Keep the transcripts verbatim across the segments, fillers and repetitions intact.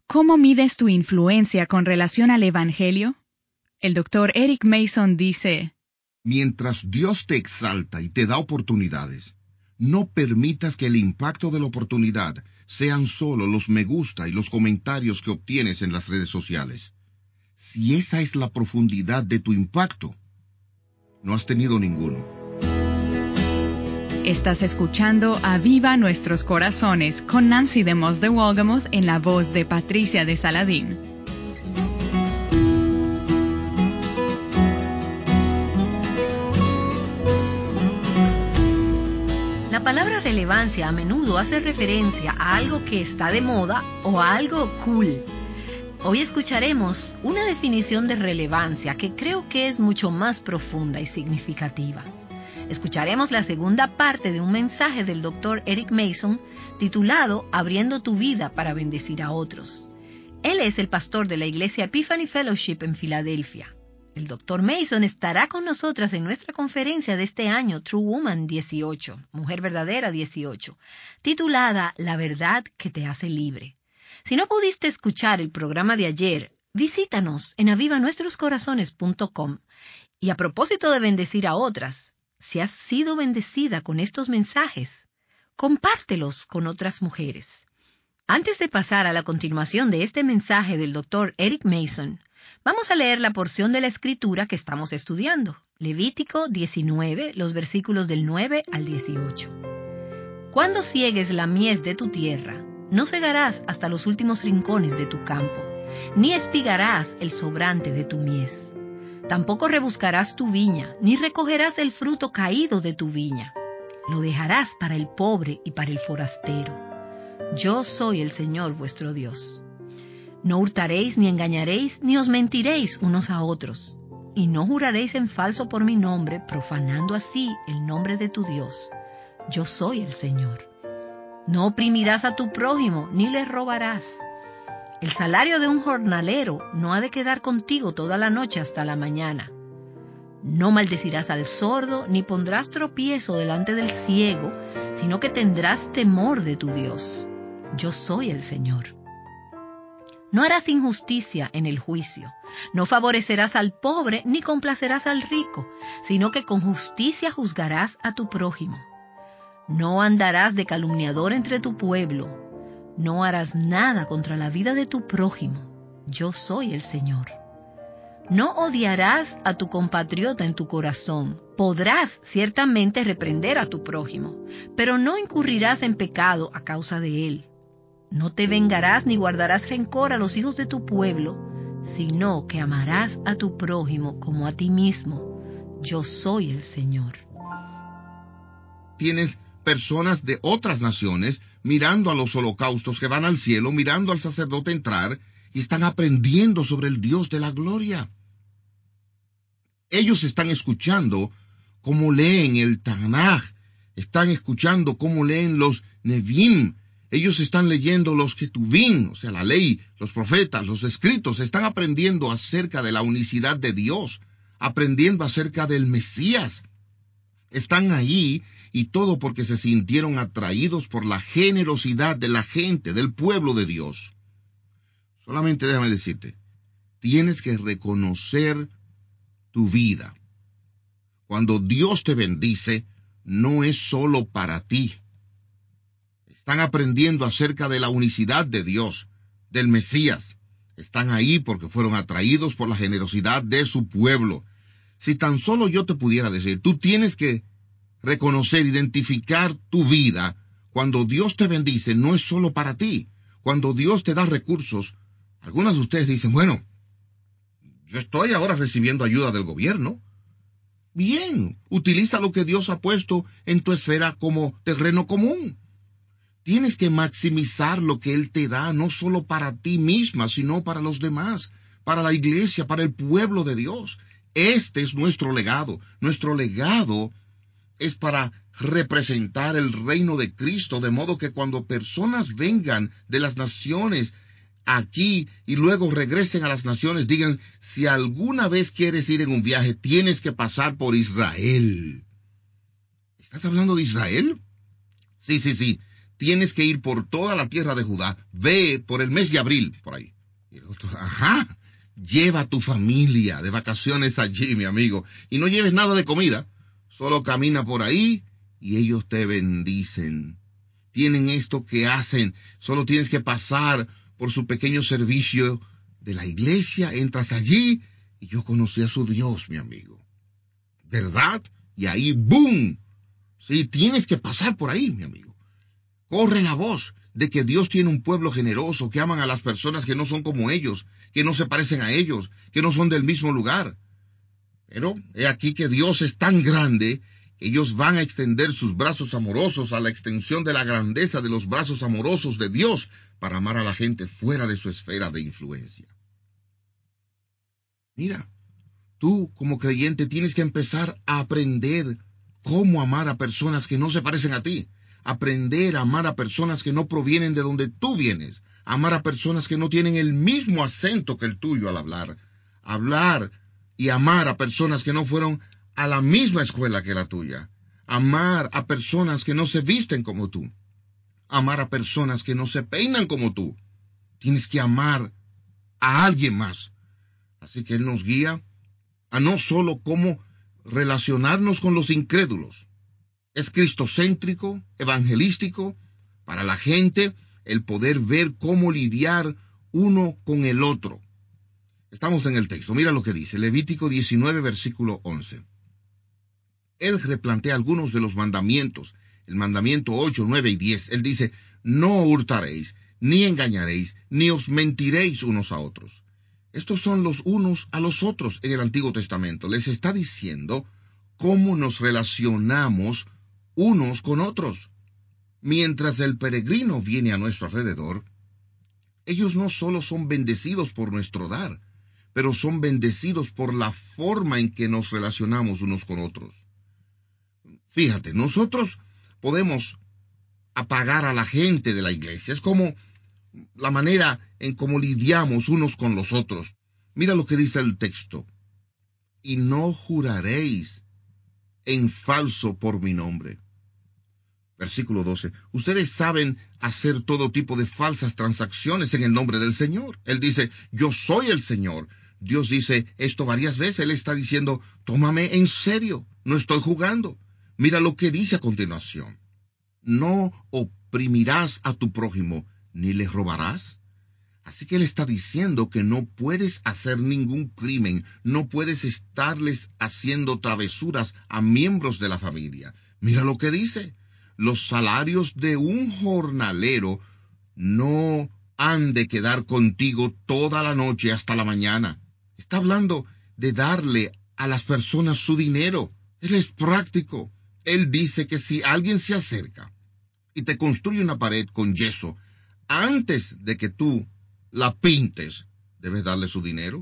¿Cómo mides tu influencia con relación al Evangelio? El doctor Eric Mason dice: Mientras Dios te exalta y te da oportunidades, no permitas que el impacto de la oportunidad sean solo los me gusta y los comentarios que obtienes en las redes sociales. Si esa es la profundidad de tu impacto, no has tenido ninguno. Estás escuchando Aviva Nuestros Corazones con Nancy DeMoss de Wolgemuth en la voz de Patricia de Saladín. La palabra relevancia a menudo hace referencia a algo que está de moda o a algo cool. Hoy escucharemos una definición de relevancia que creo que es mucho más profunda y significativa. Escucharemos la segunda parte de un mensaje del doctor Eric Mason titulado Abriendo tu vida para bendecir a otros. Él es el pastor de la iglesia Epiphany Fellowship en Filadelfia. El doctor Mason estará con nosotras en nuestra conferencia de este año True Woman dieciocho, Mujer Verdadera dieciocho, titulada La verdad que te hace libre. Si no pudiste escuchar el programa de ayer, visítanos en aviva nuestros corazones punto com. Y a propósito de bendecir a otras, si has sido bendecida con estos mensajes, compártelos con otras mujeres. Antes de pasar a la continuación de este mensaje del doctor Eric Mason, vamos a leer la porción de la Escritura que estamos estudiando, Levítico diecinueve, los versículos del nueve al dieciocho. Cuando ciegues la mies de tu tierra, no segarás hasta los últimos rincones de tu campo, ni espigarás el sobrante de tu mies. Tampoco rebuscarás tu viña, ni recogerás el fruto caído de tu viña. Lo dejarás para el pobre y para el forastero. Yo soy el Señor vuestro Dios. No hurtaréis, ni engañaréis, ni os mentiréis unos a otros. Y no juraréis en falso por mi nombre, profanando así el nombre de tu Dios. Yo soy el Señor. No oprimirás a tu prójimo, ni le robarás. El salario de un jornalero no ha de quedar contigo toda la noche hasta la mañana. No maldecirás al sordo, ni pondrás tropiezo delante del ciego, sino que tendrás temor de tu Dios. Yo soy el Señor. No harás injusticia en el juicio. No favorecerás al pobre, ni complacerás al rico, sino que con justicia juzgarás a tu prójimo. No andarás de calumniador entre tu pueblo. No harás nada contra la vida de tu prójimo. Yo soy el Señor. No odiarás a tu compatriota en tu corazón. Podrás ciertamente reprender a tu prójimo, pero no incurrirás en pecado a causa de él. No te vengarás ni guardarás rencor a los hijos de tu pueblo, sino que amarás a tu prójimo como a ti mismo. Yo soy el Señor. Tienes personas de otras naciones mirando a los holocaustos que van al cielo, mirando al sacerdote entrar, y están aprendiendo sobre el Dios de la gloria. Ellos están escuchando cómo leen el Tanaj, están escuchando cómo leen los Nevim, ellos están leyendo los Ketuvim, o sea, la ley, los profetas, los escritos, están aprendiendo acerca de la unicidad de Dios, aprendiendo acerca del Mesías. Están ahí, y todo porque se sintieron atraídos por la generosidad de la gente, del pueblo de Dios. Solamente déjame decirte, tienes que reconocer tu vida. Cuando Dios te bendice, no es solo para ti. Están aprendiendo acerca de la unicidad de Dios, del Mesías. Están ahí porque fueron atraídos por la generosidad de su pueblo. Si tan solo yo te pudiera decir, tú tienes que reconocer, identificar tu vida. Cuando Dios te bendice, no es solo para ti. Cuando Dios te da recursos, algunos de ustedes dicen, bueno, yo estoy ahora recibiendo ayuda del gobierno. Bien, utiliza lo que Dios ha puesto en tu esfera como terreno común. Tienes que maximizar lo que Él te da, no solo para ti misma, sino para los demás, para la iglesia, para el pueblo de Dios. Este es nuestro legado. Nuestro legado es para representar el reino de Cristo, de modo que cuando personas vengan de las naciones aquí y luego regresen a las naciones, digan, si alguna vez quieres ir en un viaje, tienes que pasar por Israel. ¿Estás hablando de Israel? Sí, sí, sí. tienes que ir por toda la tierra de Judá, ve por el mes de abril, por ahí. Y el otro, ajá, lleva a tu familia de vacaciones allí, mi amigo, y no lleves nada de comida, solo camina por ahí y ellos te bendicen. Tienen esto que hacen, solo tienes que pasar por su pequeño servicio de la iglesia, entras allí, y yo conocí a su Dios, mi amigo. ¿Verdad? Y ahí, ¡boom! Sí, tienes que pasar por ahí, mi amigo. Corre la voz de que Dios tiene un pueblo generoso, que aman a las personas que no son como ellos, que no se parecen a ellos, que no son del mismo lugar. Pero he aquí que Dios es tan grande, que ellos van a extender sus brazos amorosos a la extensión de la grandeza de los brazos amorosos de Dios para amar a la gente fuera de su esfera de influencia. Mira, tú como creyente tienes que empezar a aprender cómo amar a personas que no se parecen a ti. Aprender a amar a personas que no provienen de donde tú vienes. Amar a personas que no tienen el mismo acento que el tuyo al hablar. Hablar y amar a personas que no fueron a la misma escuela que la tuya. Amar a personas que no se visten como tú. Amar a personas que no se peinan como tú. Tienes que amar a alguien más. Así que Él nos guía a no solo cómo relacionarnos con los incrédulos. Es cristocéntrico, evangelístico, para la gente el poder ver cómo lidiar uno con el otro. Estamos en el texto, mira lo que dice, Levítico diecinueve, versículo once. Él replantea algunos de los mandamientos, el mandamiento ocho, nueve y diez. Él dice, no hurtaréis, ni engañaréis, ni os mentiréis unos a otros. Estos son los unos a los otros en el Antiguo Testamento. Les está diciendo cómo nos relacionamos unos con otros. Mientras el peregrino viene a nuestro alrededor, ellos no solo son bendecidos por nuestro dar, pero son bendecidos por la forma en que nos relacionamos unos con otros. Fíjate, nosotros podemos apagar a la gente de la iglesia. Es como la manera en cómo lidiamos unos con los otros. Mira lo que dice el texto. Y no juraréis en falso por mi nombre. Versículo doce. Ustedes saben hacer todo tipo de falsas transacciones en el nombre del Señor. Él dice, yo soy el Señor. Dios dice esto varias veces. Él está diciendo, tómame en serio, no estoy jugando. Mira lo que dice a continuación. No oprimirás a tu prójimo, ni le robarás. Así que Él está diciendo que no puedes hacer ningún crimen, no puedes estarles haciendo travesuras a miembros de la familia. Mira lo que dice. Los salarios de un jornalero no han de quedar contigo toda la noche hasta la mañana. Está hablando de darle a las personas su dinero. Él es práctico. Él dice que si alguien se acerca y te construye una pared con yeso, antes de que tú la pintes, ¿debes darle su dinero?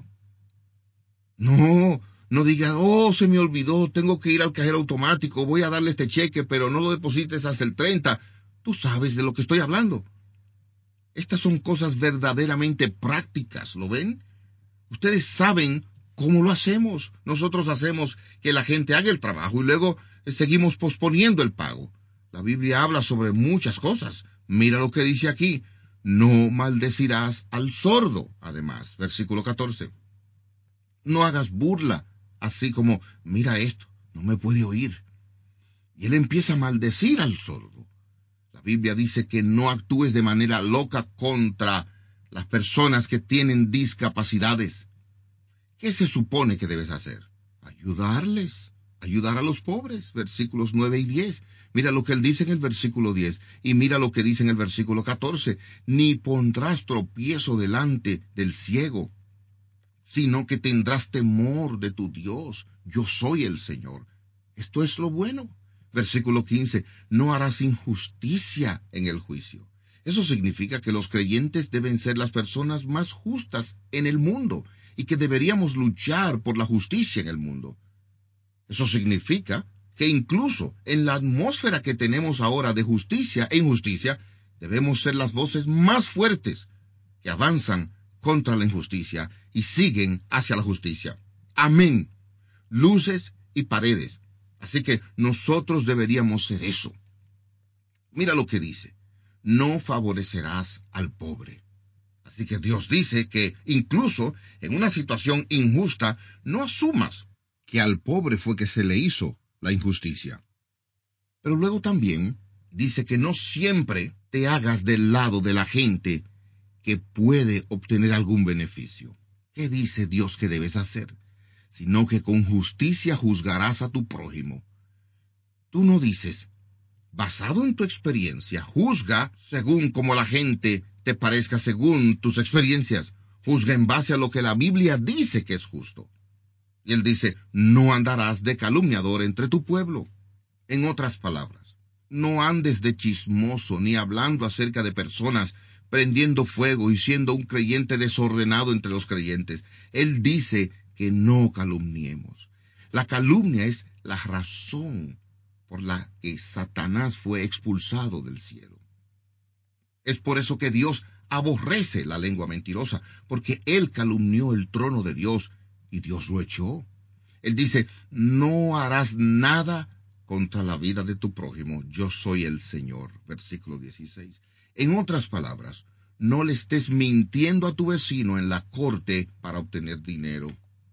No, no digas, oh, se me olvidó, tengo que ir al cajero automático, voy a darle este cheque, pero no lo deposites hasta el treinta. Tú sabes de lo que estoy hablando. Estas son cosas verdaderamente prácticas, ¿lo ven? Ustedes saben cómo lo hacemos. Nosotros hacemos que la gente haga el trabajo y luego seguimos posponiendo el pago. La Biblia habla sobre muchas cosas. Mira lo que dice aquí. No maldecirás al sordo, además. Versículo catorce. No hagas burla, así como, mira esto, no me puede oír. Y él empieza a maldecir al sordo. La Biblia dice que no actúes de manera loca contra las personas que tienen discapacidades. ¿Qué se supone que debes hacer? Ayudarles, ayudar a los pobres, versículos nueve y diez. Mira lo que él dice en el versículo diez, y mira lo que dice en el versículo catorce. Ni pondrás tropiezo delante del ciego, sino que tendrás temor de tu Dios. Yo soy el Señor. Esto es lo bueno. Versículo quince. No harás injusticia en el juicio. Eso significa que los creyentes deben ser las personas más justas en el mundo y que deberíamos luchar por la justicia en el mundo. Eso significa que incluso en la atmósfera que tenemos ahora de justicia e injusticia, debemos ser las voces más fuertes que avanzan contra la injusticia y siguen hacia la justicia. Amén. Luces y paredes. Así que nosotros deberíamos ser eso. Mira lo que dice. no favorecerás al pobre. Así que Dios dice que incluso en una situación injusta no asumas que al pobre fue que se le hizo la injusticia. Pero luego también dice que no siempre te hagas del lado de la gente que puede obtener algún beneficio. ¿Qué dice Dios que debes hacer? Sino que con justicia juzgarás a tu prójimo. Tú no dices, basado en tu experiencia, juzga según como la gente te parezca según tus experiencias. Juzga en base a lo que la Biblia dice que es justo. Y él dice, no andarás de calumniador entre tu pueblo. En otras palabras, no andes de chismoso ni hablando acerca de personas, prendiendo fuego y siendo un creyente desordenado entre los creyentes. Él dice que no calumniemos. La calumnia es la razón por la que Satanás fue expulsado del cielo. Es por eso que Dios aborrece la lengua mentirosa, porque él calumnió el trono de Dios y Dios lo echó. Él dice, no harás nada contra la vida de tu prójimo, yo soy el Señor. Versículo dieciséis. En otras palabras, no le estés mintiendo a tu vecino en la corte para obtener dinero.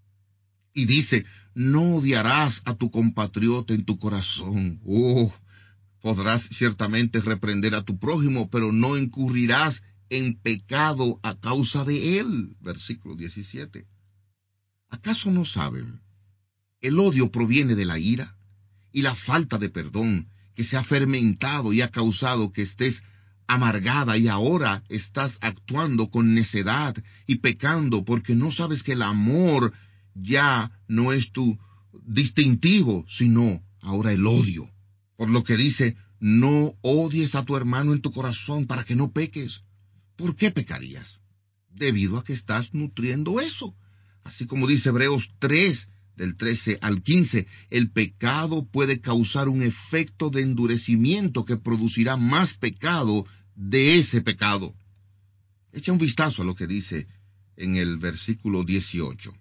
Y dice, no odiarás a tu compatriota en tu corazón. Oh, podrás ciertamente reprender a tu prójimo, pero no incurrirás en pecado a causa de él. Versículo diecisiete. ¿Acaso no saben? El odio proviene de la ira y la falta de perdón que se ha fermentado y ha causado que estés amargada y ahora estás actuando con necedad y pecando porque no sabes que el amor ya no es tu distintivo, sino ahora el odio. Por lo que dice, no odies a tu hermano en tu corazón para que no peques. ¿Por qué pecarías? Debido a que estás nutriendo eso. Así como dice Hebreos tres, del trece al quince, el pecado puede causar un efecto de endurecimiento que producirá más pecado de ese pecado. Echa un vistazo a lo que dice en el versículo dieciocho.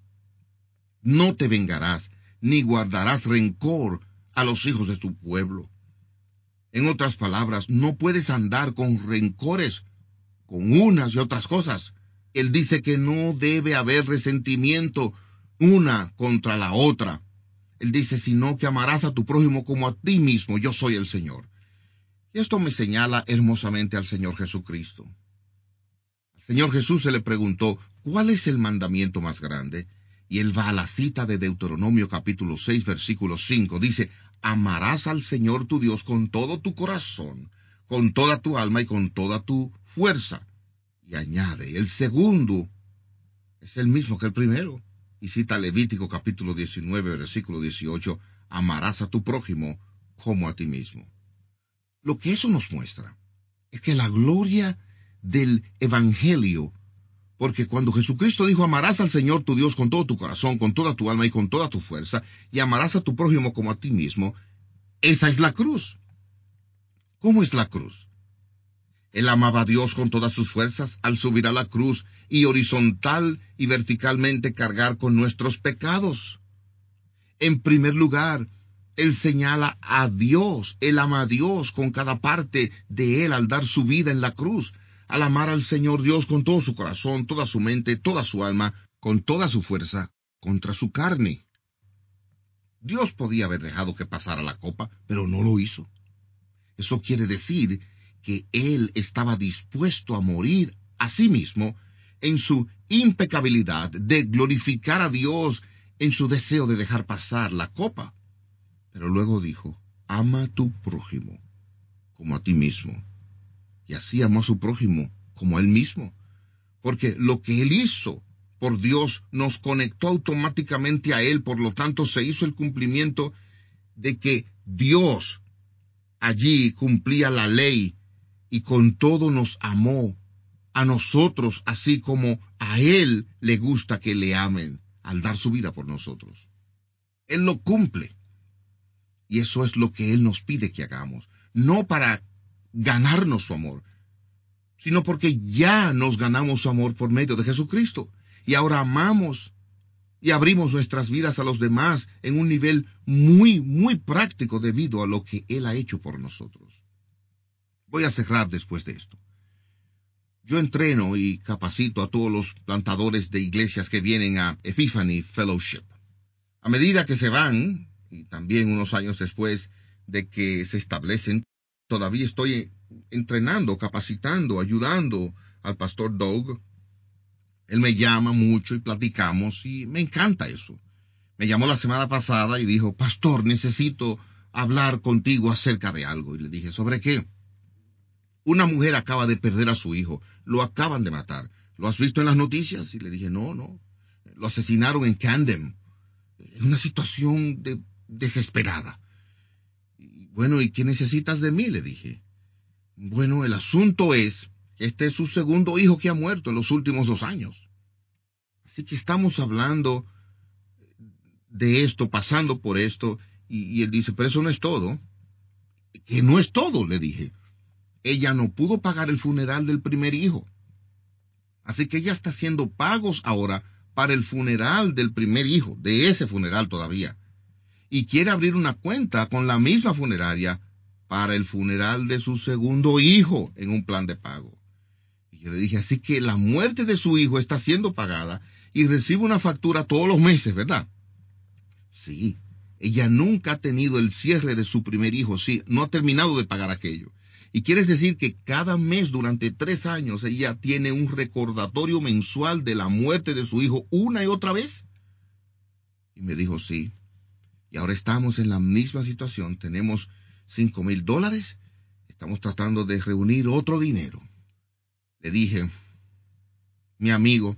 No te vengarás, ni guardarás rencor a los hijos de tu pueblo. En otras palabras, no puedes andar con rencores, con unas y otras cosas. Él dice que no debe haber resentimiento una contra la otra. Él dice, sino que amarás a tu prójimo como a ti mismo, yo soy el Señor. Y esto me señala hermosamente al Señor Jesucristo. Al Señor Jesús se le preguntó, ¿cuál es el mandamiento más grande? Y él va a la cita de Deuteronomio capítulo seis, versículo cinco. Dice, amarás al Señor tu Dios con todo tu corazón, con toda tu alma y con toda tu fuerza. Y añade, el segundo es el mismo que el primero. Y cita Levítico capítulo diecinueve, versículo dieciocho, amarás a tu prójimo como a ti mismo. Lo que eso nos muestra es que la gloria del Evangelio, porque cuando Jesucristo dijo, amarás al Señor tu Dios con todo tu corazón, con toda tu alma y con toda tu fuerza, y amarás a tu prójimo como a ti mismo, esa es la cruz. ¿Cómo es la cruz? Él amaba a Dios con todas sus fuerzas al subir a la cruz y horizontal y verticalmente cargar con nuestros pecados. En primer lugar, Él señala a Dios, Él ama a Dios con cada parte de Él al dar su vida en la cruz, al amar al Señor Dios con todo su corazón, toda su mente, toda su alma, con toda su fuerza, contra su carne. Dios podía haber dejado que pasara la copa, pero no lo hizo. Eso quiere decir que Él estaba dispuesto a morir a sí mismo en su impecabilidad de glorificar a Dios en su deseo de dejar pasar la copa. Pero luego dijo, ama a tu prójimo como a ti mismo. Y así amó a su prójimo como a él mismo. Porque lo que Él hizo por Dios nos conectó automáticamente a Él. Por lo tanto, se hizo el cumplimiento de que Dios allí cumplía la ley y con todo nos amó a nosotros, así como a Él le gusta que le amen al dar su vida por nosotros. Él lo cumple. Y eso es lo que Él nos pide que hagamos. No para ganarnos su amor, sino porque ya nos ganamos su amor por medio de Jesucristo. Y ahora amamos y abrimos nuestras vidas a los demás en un nivel muy, muy práctico debido a lo que Él ha hecho por nosotros. Voy a cerrar después de esto. Yo entreno y capacito a todos los plantadores de iglesias que vienen a Epiphany Fellowship. A medida que se van, y también unos años después de que se establecen, todavía estoy entrenando, capacitando, ayudando al pastor Doug. Él me llama mucho y platicamos y me encanta eso. Me llamó la semana pasada y dijo, pastor, necesito hablar contigo acerca de algo. Y le dije, ¿sobre qué? Una mujer acaba de perder a su hijo, lo acaban de matar. ¿Lo has visto en las noticias? Y le dije, no, no. Lo asesinaron en Camden. Es una situación de, desesperada. Y, bueno, ¿y qué necesitas de mí? Le dije. Bueno, el asunto es que este es su segundo hijo que ha muerto en los últimos dos años. Así que estamos hablando de esto, pasando por esto, y, y él dice, pero eso no es todo. Que no es todo, le dije. Ella no pudo pagar el funeral del primer hijo. Así que ella está haciendo pagos ahora para el funeral del primer hijo, de ese funeral todavía. Y quiere abrir una cuenta con la misma funeraria para el funeral de su segundo hijo en un plan de pago. Y yo le dije, así que la muerte de su hijo está siendo pagada y recibe una factura todos los meses, ¿verdad? Sí, ella nunca ha tenido el cierre de su primer hijo, sí, no ha terminado de pagar aquello. Y quieres decir que cada mes durante tres años ella tiene un recordatorio mensual de la muerte de su hijo una y otra vez. Y me dijo, sí. Y ahora estamos en la misma situación. Tenemos cinco mil dólares. Estamos tratando de reunir otro dinero. Le dije, mi amigo,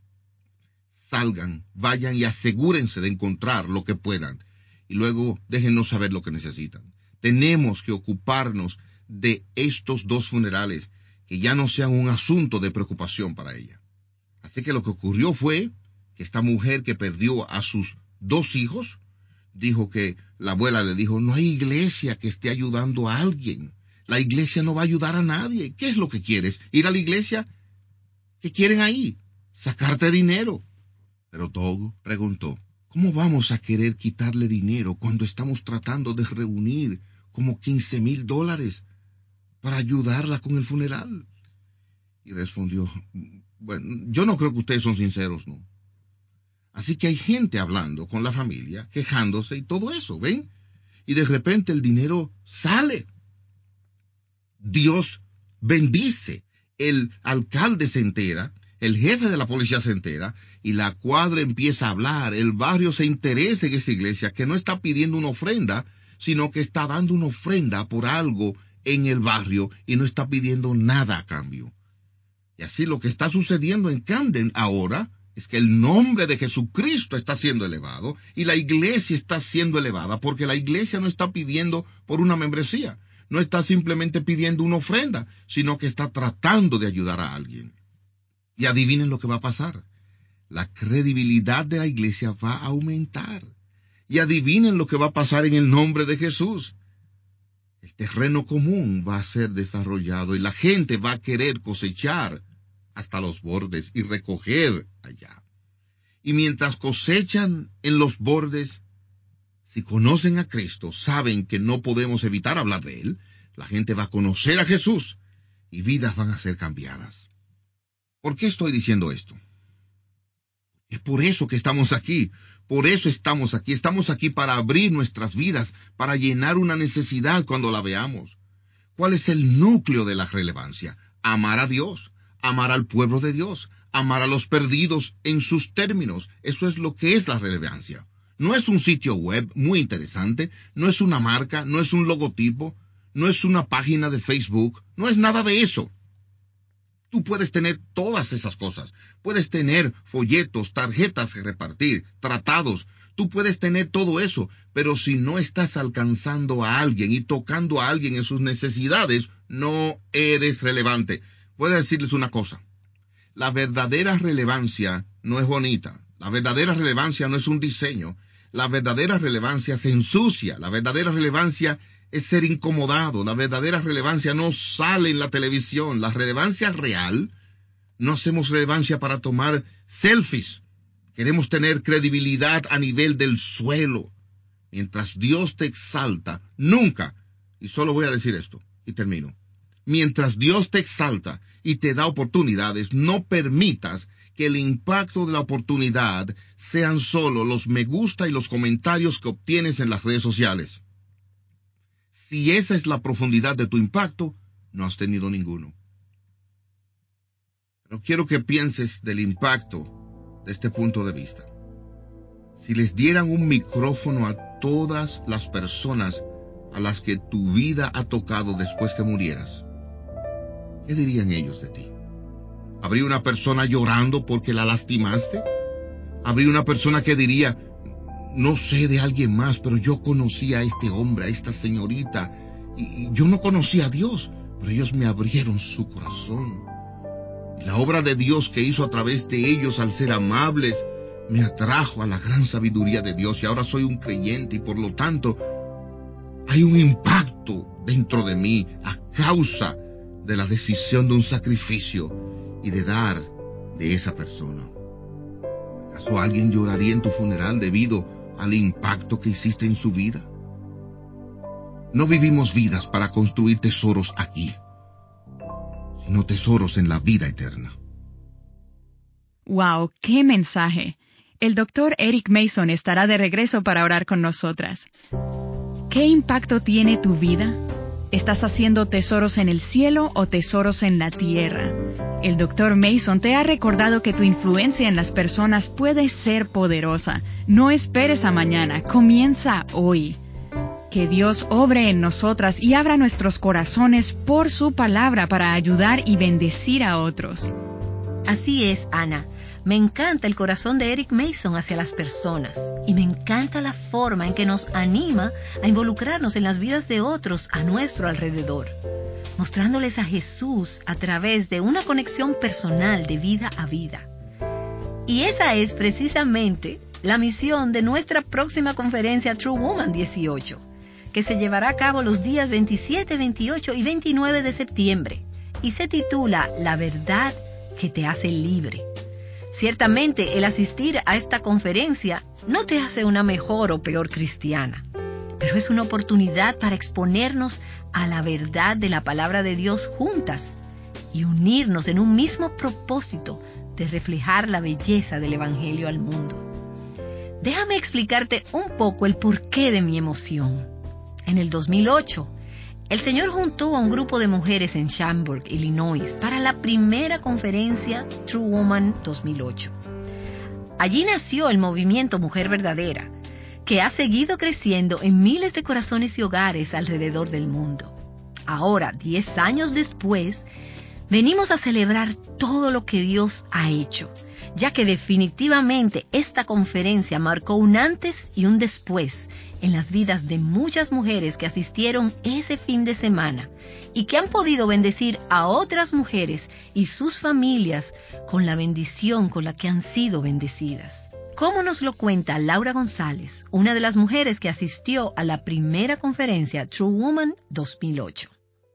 salgan, vayan y asegúrense de encontrar lo que puedan. Y luego déjennos saber lo que necesitan. Tenemos que ocuparnos de estos dos funerales, que ya no sean un asunto de preocupación para ella. Así que lo que ocurrió fue que esta mujer que perdió a sus dos hijos, dijo que la abuela le dijo, no hay iglesia que esté ayudando a alguien. La iglesia no va a ayudar a nadie. ¿Qué es lo que quieres? ¿Ir a la iglesia? ¿Qué quieren ahí? Sacarte dinero. Pero Doug preguntó, ¿cómo vamos a querer quitarle dinero cuando estamos tratando de reunir como quince mil dólares para ayudarla con el funeral? Y respondió, bueno, yo no creo que ustedes son sinceros, ¿no? Así que hay gente hablando con la familia, quejándose y todo eso, ¿ven? Y de repente el dinero sale. Dios bendice. El alcalde se entera, el jefe de la policía se entera, y la cuadra empieza a hablar. El barrio se interesa en esa iglesia que no está pidiendo una ofrenda, sino que está dando una ofrenda por algo en el barrio y no está pidiendo nada a cambio. Y así lo que está sucediendo en Camden ahora es que el nombre de Jesucristo está siendo elevado y la iglesia está siendo elevada, porque la iglesia no está pidiendo por una membresía, no está simplemente pidiendo una ofrenda, sino que está tratando de ayudar a alguien. Y adivinen lo que va a pasar. La credibilidad de la iglesia va a aumentar. Y adivinen lo que va a pasar en el nombre de Jesús. El terreno común va a ser desarrollado y la gente va a querer cosechar hasta los bordes y recoger allá. Y mientras cosechan en los bordes, si conocen a Cristo, saben que no podemos evitar hablar de Él, la gente va a conocer a Jesús y vidas van a ser cambiadas. ¿Por qué estoy diciendo esto? Es por eso que estamos aquí, por eso estamos aquí, estamos aquí para abrir nuestras vidas, para llenar una necesidad cuando la veamos. ¿Cuál es el núcleo de la relevancia? Amar a Dios, amar al pueblo de Dios, amar a los perdidos en sus términos. Eso es lo que es la relevancia. No es un sitio web muy interesante, no es una marca, no es un logotipo, no es una página de Facebook, no es nada de eso. Tú puedes tener todas esas cosas. Puedes tener folletos, tarjetas que repartir, tratados. Tú puedes tener todo eso, pero si no estás alcanzando a alguien y tocando a alguien en sus necesidades, no eres relevante. Voy a decirles una cosa. La verdadera relevancia no es bonita. La verdadera relevancia no es un diseño. La verdadera relevancia se ensucia. La verdadera relevancia es ser incomodado. La verdadera relevancia no sale en la televisión. La relevancia real, no hacemos relevancia para tomar selfies. Queremos tener credibilidad a nivel del suelo. Mientras Dios te exalta, nunca, y solo voy a decir esto, y termino, Mientras Dios te exalta y te da oportunidades, no permitas que el impacto de la oportunidad sean solo los me gusta y los comentarios que obtienes en las redes sociales. Si esa es la profundidad de tu impacto, no has tenido ninguno. Pero quiero que pienses del impacto de este punto de vista. Si les dieran un micrófono a todas las personas a las que tu vida ha tocado después que murieras, ¿qué dirían ellos de ti? ¿Habría una persona llorando porque la lastimaste? ¿Habría una persona que diría, no sé de alguien más, pero yo conocí a este hombre, a esta señorita, y, y yo no conocía a Dios, pero ellos me abrieron su corazón? Y la obra de Dios que hizo a través de ellos al ser amables, me atrajo a la gran sabiduría de Dios y ahora soy un creyente y por lo tanto hay un impacto dentro de mí a causa de la decisión de un sacrificio y de dar de esa persona. ¿Acaso alguien lloraría en tu funeral debido al impacto que hiciste en su vida? No vivimos vidas para construir tesoros aquí, sino tesoros en la vida eterna. ¡Wow! ¡Qué mensaje! El doctor Eric Mason estará de regreso para orar con nosotras. ¿Qué impacto tiene tu vida? ¿Estás haciendo tesoros en el cielo o tesoros en la tierra? El doctor Mason te ha recordado que tu influencia en las personas puede ser poderosa. No esperes a mañana, comienza hoy. Que Dios obre en nosotras y abra nuestros corazones por su palabra para ayudar y bendecir a otros. Así es, Ana. Me encanta el corazón de Eric Mason hacia las personas y me encanta la forma en que nos anima a involucrarnos en las vidas de otros a nuestro alrededor, mostrándoles a Jesús a través de una conexión personal de vida a vida. Y esa es precisamente la misión de nuestra próxima conferencia True Woman dieciocho, que se llevará a cabo los días veintisiete, veintiocho y veintinueve de septiembre y se titula La verdad que te hace libre. Ciertamente, el asistir a esta conferencia no te hace una mejor o peor cristiana, pero es una oportunidad para exponernos a la verdad de la palabra de Dios juntas y unirnos en un mismo propósito de reflejar la belleza del Evangelio al mundo. Déjame explicarte un poco el porqué de mi emoción. En el dos mil ocho, el Señor juntó a un grupo de mujeres en Schaumburg, Illinois, para la primera conferencia True Woman dos mil ocho. Allí nació el movimiento Mujer Verdadera, que ha seguido creciendo en miles de corazones y hogares alrededor del mundo. Ahora, diez años después, venimos a celebrar todo lo que Dios ha hecho, ya que definitivamente esta conferencia marcó un antes y un después en las vidas de muchas mujeres que asistieron ese fin de semana y que han podido bendecir a otras mujeres y sus familias con la bendición con la que han sido bendecidas. Como nos lo cuenta Laura González, una de las mujeres que asistió a la primera conferencia True Woman dos mil ocho.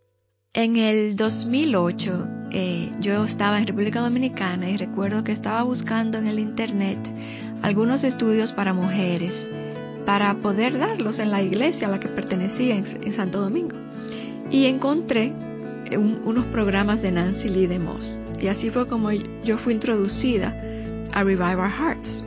En el dos mil ocho eh, yo estaba en República Dominicana y recuerdo que estaba buscando en el internet algunos estudios para mujeres para poder darlos en la iglesia a la que pertenecía en, en Santo Domingo. Y encontré un, unos programas de Nancy Lee DeMoss. Y así fue como yo fui introducida a Revive Our Hearts.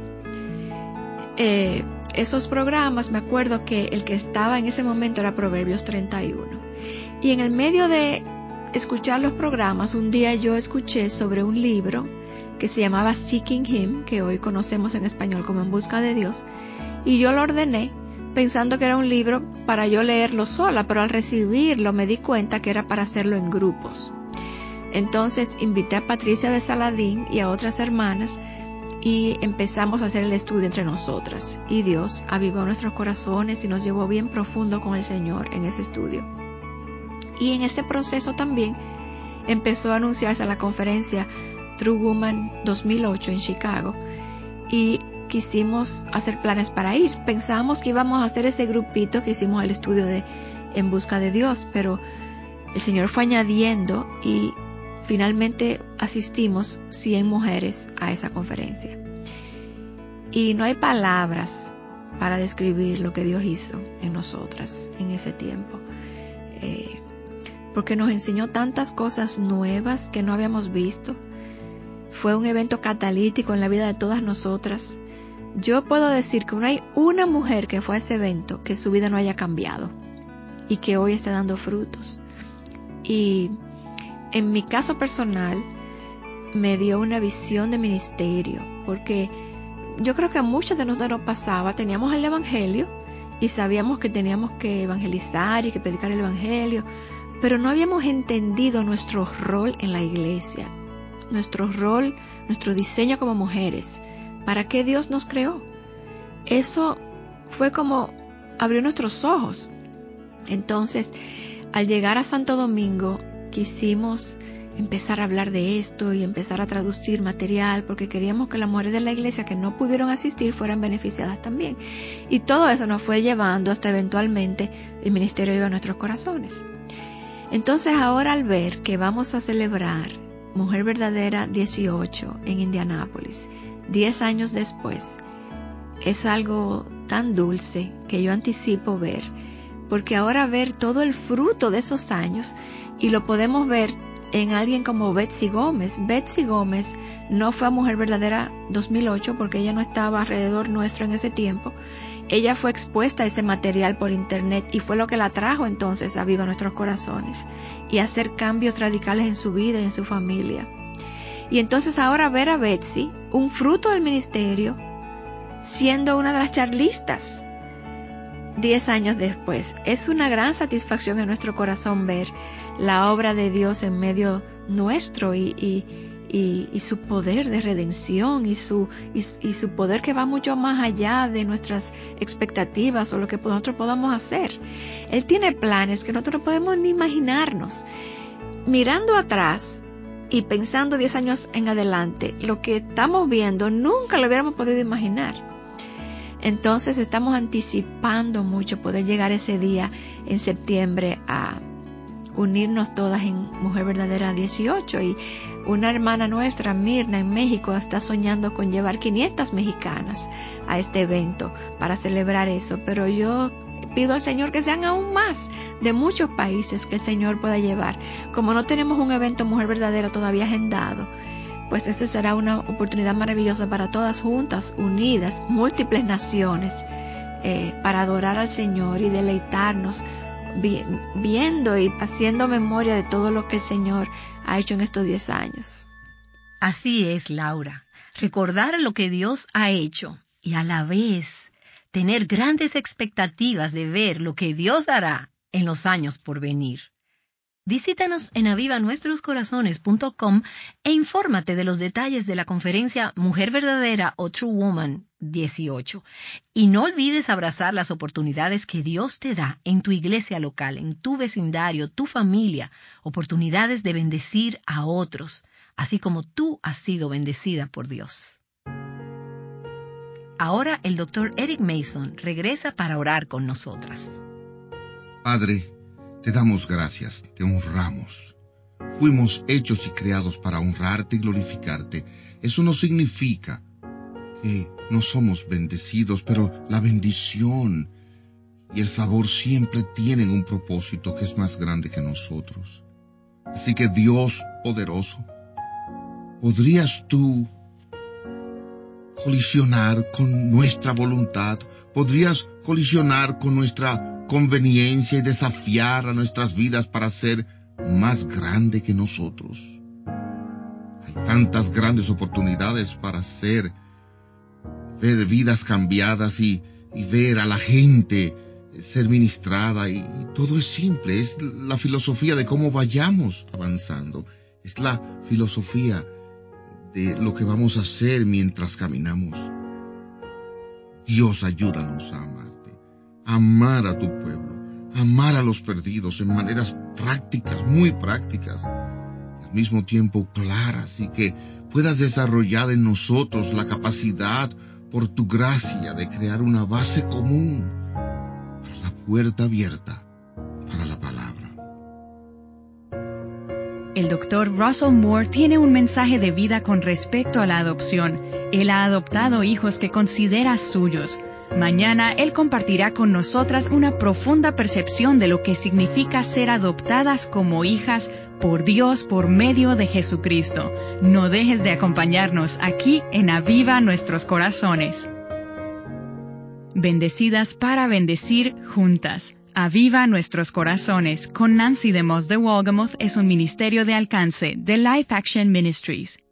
Eh, esos programas, me acuerdo que el que estaba en ese momento era Proverbios treinta y uno. Y en el medio de escuchar los programas, un día yo escuché sobre un libro que se llamaba Seeking Him, que hoy conocemos en español como En Busca de Dios, y yo lo ordené pensando que era un libro para yo leerlo sola, pero al recibirlo me di cuenta que era para hacerlo en grupos. Entonces invité a Patricia de Saladín y a otras hermanas y empezamos a hacer el estudio entre nosotras. Y Dios avivó nuestros corazones y nos llevó bien profundo con el Señor en ese estudio. Y en ese proceso también empezó a anunciarse la conferencia True Woman dos mil ocho en Chicago y quisimos hacer planes para ir. Pensábamos que íbamos a hacer ese grupito que hicimos el estudio de En Busca de Dios, pero el Señor fue añadiendo y finalmente asistimos cien mujeres a esa conferencia. Y no hay palabras para describir lo que Dios hizo en nosotras en ese tiempo. Eh, porque nos enseñó tantas cosas nuevas que no habíamos visto. Fue un evento catalítico en la vida de todas nosotras. Yo puedo decir que no hay una mujer que fue a ese evento que su vida no haya cambiado y que hoy esté dando frutos. Y en mi caso personal me dio una visión de ministerio, porque yo creo que a muchos de nosotros pasaba, teníamos el evangelio y sabíamos que teníamos que evangelizar y que predicar el evangelio, pero no habíamos entendido nuestro rol en la iglesia, nuestro rol, nuestro diseño como mujeres, para qué Dios nos creó. Eso fue como abrió nuestros ojos. Entonces, al llegar a Santo Domingo, quisimos empezar a hablar de esto y empezar a traducir material, porque queríamos que las mujeres de la iglesia que no pudieron asistir fueran beneficiadas también. Y todo eso nos fue llevando hasta eventualmente el ministerio iba a nuestros corazones. Entonces ahora, al ver que vamos a celebrar Mujer Verdadera dieciocho en Indianápolis, diez años después, es algo tan dulce que yo anticipo ver, porque ahora ver todo el fruto de esos años, y lo podemos ver en alguien como Betsy Gómez. Betsy Gómez no fue a Mujer Verdadera dos mil ocho porque ella no estaba alrededor nuestro en ese tiempo. Ella fue expuesta a ese material por internet y fue lo que la trajo entonces a Viva Nuestros Corazones y a hacer cambios radicales en su vida y en su familia. Y entonces ahora ver a Betsy, un fruto del ministerio, siendo una de las charlistas diez años después, es una gran satisfacción en nuestro corazón ver la obra de Dios en medio nuestro y, y, y, y su poder de redención y su, y, y su poder que va mucho más allá de nuestras expectativas o lo que nosotros podamos hacer. Él tiene planes que nosotros no podemos ni imaginarnos. Mirando atrás y pensando diez años en adelante, lo que estamos viendo nunca lo hubiéramos podido imaginar. Entonces estamos anticipando mucho poder llegar ese día en septiembre a unirnos todas en Mujer Verdadera dieciocho, y una hermana nuestra, Mirna, en México, está soñando con llevar quinientas mexicanas a este evento para celebrar eso, pero yo pido al Señor que sean aún más de muchos países que el Señor pueda llevar. Como no tenemos un evento Mujer Verdadera todavía agendado, pues esta será una oportunidad maravillosa para todas juntas, unidas, múltiples naciones, eh, para adorar al Señor y deleitarnos vi- viendo y haciendo memoria de todo lo que el Señor ha hecho en estos diez años. Así es, Laura. Recordar lo que Dios ha hecho y a la vez tener grandes expectativas de ver lo que Dios hará en los años por venir. Visítanos en aviva nuestros corazones punto com e infórmate de los detalles de la conferencia Mujer Verdadera o True Woman dieciocho. Y no olvides abrazar las oportunidades que Dios te da en tu iglesia local, en tu vecindario, tu familia, oportunidades de bendecir a otros, así como tú has sido bendecida por Dios. Ahora el doctor Eric Mason regresa para orar con nosotras. Padre, te damos gracias, te honramos. Fuimos hechos y creados para honrarte y glorificarte. Eso no significa que no somos bendecidos, pero la bendición y el favor siempre tienen un propósito que es más grande que nosotros. Así que Dios poderoso, ¿podrías tú colisionar con nuestra voluntad? ¿Podrías colisionar con nuestra conveniencia y desafiar a nuestras vidas para ser más grande que nosotros? Hay tantas grandes oportunidades para ser, ver vidas cambiadas y, y ver a la gente ser ministrada, y, y todo es simple, es la filosofía de cómo vayamos avanzando, es la filosofía de lo que vamos a hacer mientras caminamos. Dios, ayúdanos a amarte, a amar a tu pueblo, a amar a los perdidos en maneras prácticas, muy prácticas, y al mismo tiempo claras, y que puedas desarrollar en nosotros la capacidad, por tu gracia, de crear una base común para la puerta abierta para la palabra. El doctor Russell Moore tiene un mensaje de vida con respecto a la adopción. Él ha adoptado hijos que considera suyos. Mañana Él compartirá con nosotras una profunda percepción de lo que significa ser adoptadas como hijas por Dios por medio de Jesucristo. No dejes de acompañarnos aquí en Aviva Nuestros Corazones. Bendecidas para bendecir juntas. Aviva Nuestros Corazones con Nancy DeMoss de Wolgemuth es un ministerio de alcance de Life Action Ministries.